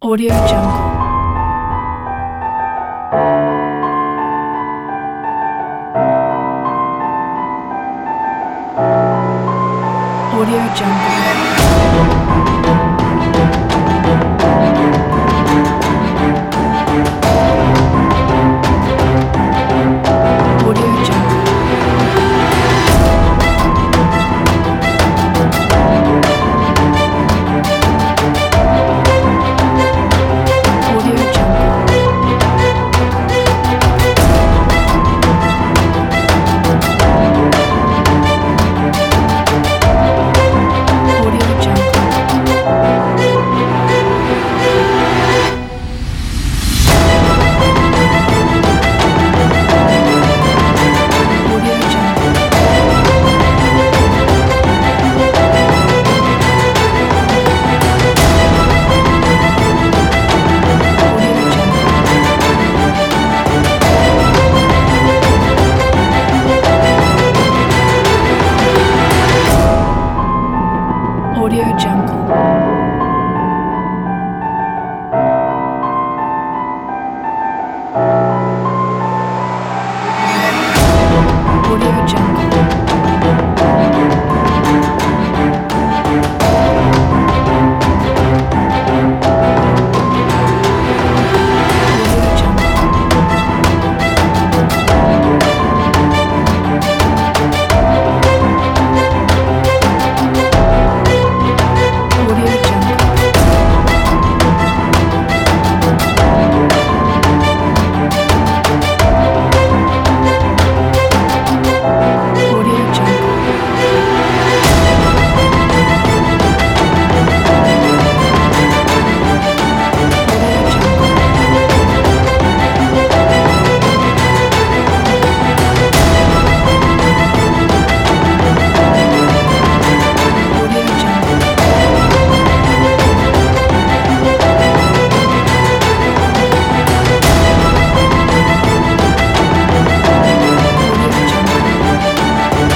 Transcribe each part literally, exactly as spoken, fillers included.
Audio Jungle. Audio Jungle. Audio Jungle. Audio Jungle. Audio Jungle. Audio Jungle. Audio Jungle. Audio Jungle. Audio Jungle. Audio Jungle. Audio Jungle. Audio Jungle. Audio Jungle. Audio Jungle. Audio Jungle.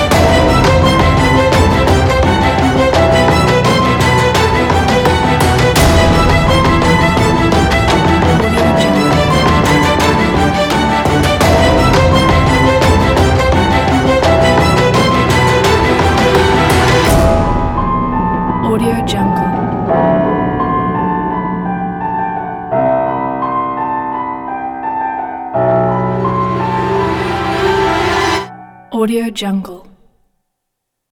Audio Jungle. Audio Jungle. Audio Jungle.